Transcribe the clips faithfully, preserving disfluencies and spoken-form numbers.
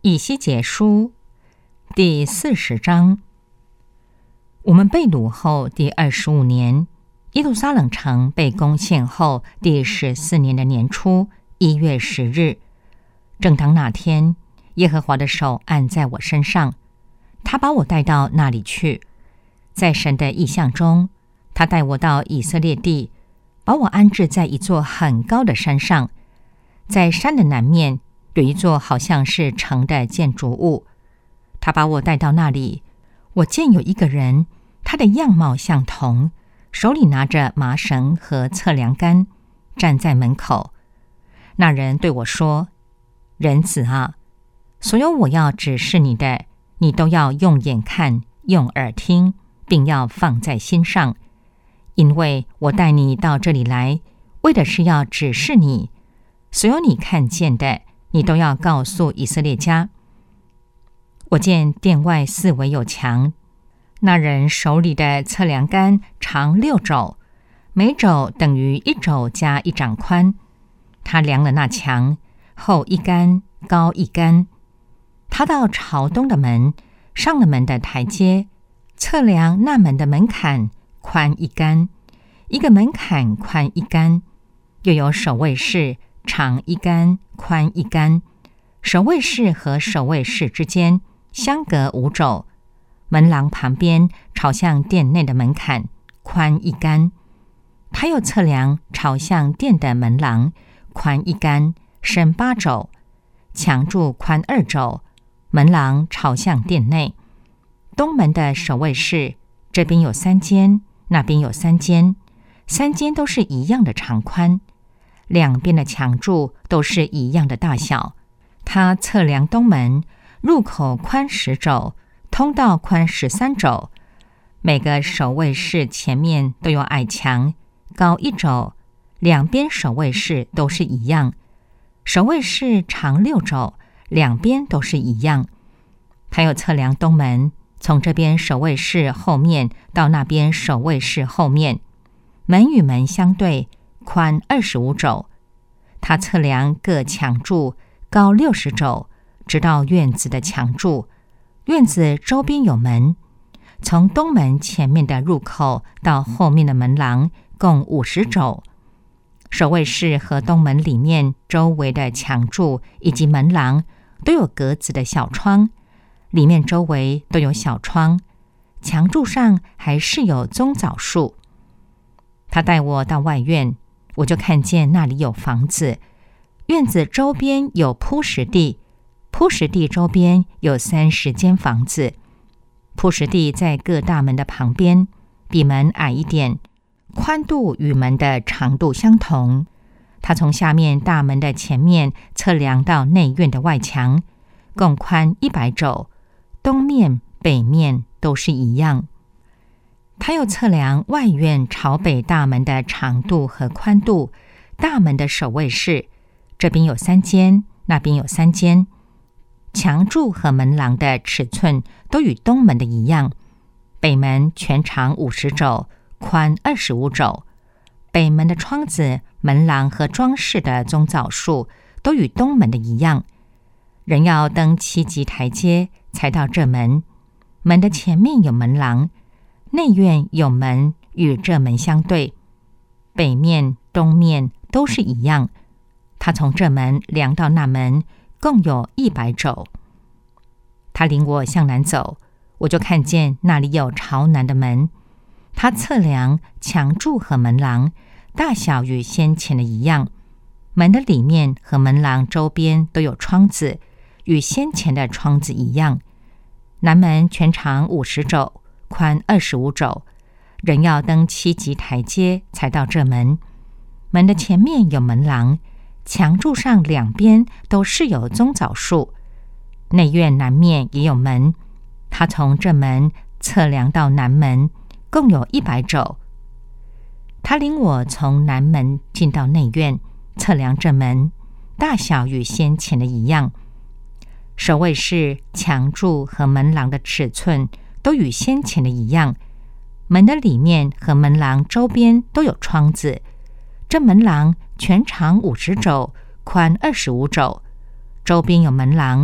以西结书第四十章。我们被掳后第二十五年，耶路撒冷城被攻陷后第十四年的年初一月十日，正当那天，耶和华的手按在我身上，他把我带到那里去。在神的异象中，他带我到以色列地，把我安置在一座很高的山上。在山的南面有一座好像是城的建筑物，他把我带到那里，我见有一个人，他的样貌像铜，手里拿着麻绳和测量杆，站在门口。那人对我说：人子啊，所有我要指示你的，你都要用眼看，用耳听，并要放在心上，因为我带你到这里来，为的是要指示你，所有你看见的，你都要告诉以色列家。我见殿外四围有墙，那人手里的测量杆长六肘，每肘等于一肘加一掌宽。他量了那墙，厚一竿，高一竿。他到朝东的门，上了门的台阶，测量那门的门槛，宽一竿，一个门槛宽一竿。又有守卫室，长一竿，宽一竿。守卫室和守卫室之间相隔五肘，门廊旁边朝向殿内的门槛宽一竿。他又测量朝向殿的门廊，宽一竿，深八肘，墙柱宽二肘，门廊朝向殿内。东门的守卫室，这边有三间，那边有三间，三间都是一样的长宽，两边的墙柱都是一样的大小。他测量东门，入口宽十肘，通道宽十三肘。每个守卫室前面都有矮墙，高一肘，两边守卫室都是一样。守卫室长六肘，两边都是一样。他又测量东门，从这边守卫室后面到那边守卫室后面，门与门相对，宽二十五肘。他测量各墙柱，高六十肘，直到院子的墙柱。院子周边有门，从东门前面的入口到后面的门廊共五十肘。守卫室和东门里面周围的墙柱以及门廊都有格子的小窗，里面周围都有小窗，墙柱上还是有棕枣树。他带我到外院，我就看见那里有房子，院子周边有铺石地，铺石地周边有三十间房子。铺石地在各大门的旁边，比门矮一点，宽度与门的长度相同。他从下面大门的前面测量到内院的外墙，共宽一百肘，东面、北面都是一样。他又测量外院朝北大门的长度和宽度，大门的守卫室，这边有三间，那边有三间。墙柱和门廊的尺寸都与东门的一样。北门全长五十肘，宽二十五肘。北门的窗子、门廊和装饰的棕枣树都与东门的一样。人要登七级台阶才到这门，门的前面有门廊，内院有门与这门相对，北面、东面都是一样。他从这门量到那门，共有一百肘。他领我向南走，我就看见那里有朝南的门。他测量墙柱和门廊，大小与先前的一样。门的里面和门廊周边都有窗子，与先前的窗子一样。南门全长五十肘，宽二十五肘。人要登七级台阶才到这门。门的前面有门廊，墙柱上两边都是有棕枣树。内院南面也有门，他从这门测量到南门，共有一百肘。他领我从南门进到内院，测量这门，大小与先前的一样。守卫室、墙柱和门廊的尺寸都与先前的一样。门的里面和门廊周边都有窗子。这门廊全长五十肘，宽二十五肘，周边有门廊，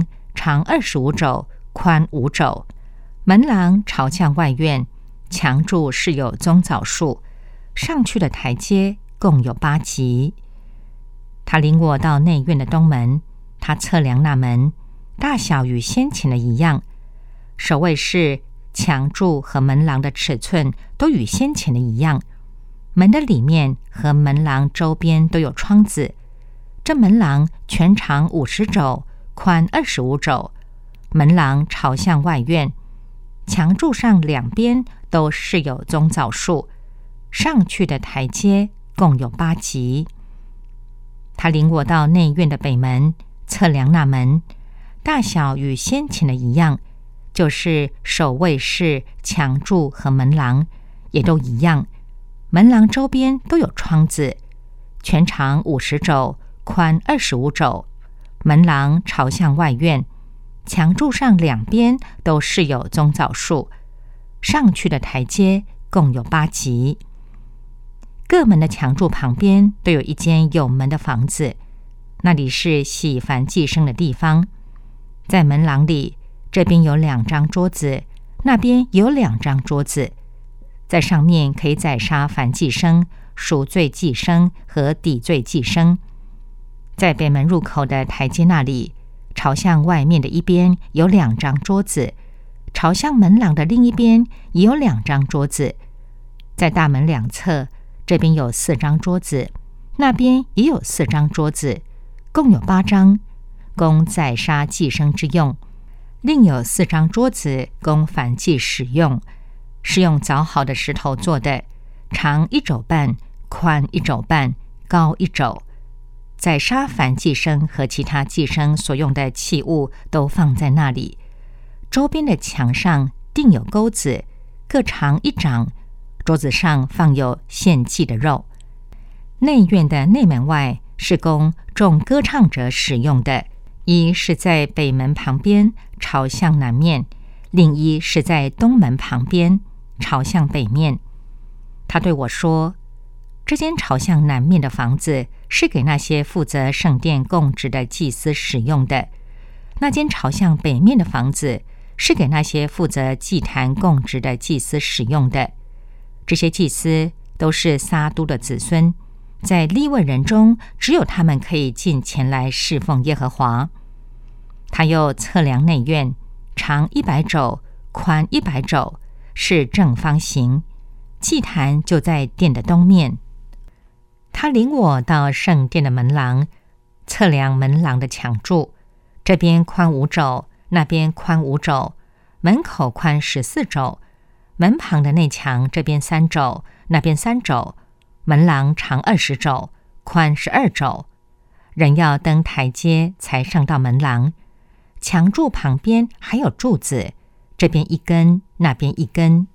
长二十五肘，宽五肘。门廊朝向外院，墙柱是有棕枣树，上去的台阶共有八级。他领我到内院的东门，他测量那门，大小与先前的一样。守卫室、墙柱和门廊的尺寸都与先前的一样。门的里面和门廊周边都有窗子。这门廊全长五十肘，宽二十五肘。门廊朝向外院，墙柱上两边都是有棕枣树，上去的台阶共有八级。他领我到内院的北门，测量那门，大小与先前的一样，就是守卫室、墙柱和门廊也都一样。门廊周边都有窗子，全长五十肘，宽二十五肘。门廊朝向外院，墙柱上两边都是有棕枣树，上去的台阶共有八级。各门的墙柱旁边都有一间有门的房子，那里是洗燔祭牲的地方。在门廊里，这边有两张桌子，那边有两张桌子，在上面可以宰杀燔祭牲、赎罪祭牲和抵罪祭牲。在北门入口的台阶那里，朝向外面的一边有两张桌子，朝向门廊的另一边也有两张桌子。在大门两侧，这边有四张桌子，那边也有四张桌子，共有八张，供宰杀祭牲之用。另有四张桌子供燔祭使用，是用凿好的石头做的，长一肘半，宽一肘半，高一肘。宰杀燔祭牲和其他祭牲所用的器物都放在那里。周边的墙上钉有钩子，各长一掌，桌子上放有献祭的肉。内院的内门外是供众歌唱者使用的，一是在北门旁边朝向南面，另一是在东门旁边朝向北面。他对我说，这间朝向南面的房子是给那些负责圣殿供职的祭司使用的，那间朝向北面的房子是给那些负责祭坛供职的祭司使用的。这些祭司都是撒督的子孙，在利未人中只有他们可以进前来侍奉耶和华。他又测量内院，长一百肘，宽一百肘，是正方形。祭坛就在殿的东面。他领我到圣殿的门廊，测量门廊的墙柱，这边宽五肘，那边宽五肘，门口宽十四肘。门旁的内墙这边三肘，那边三肘。门廊长二十肘，宽十二肘。人要登台阶才上到门廊。墙柱旁边还有柱子，这边一根，那边一根。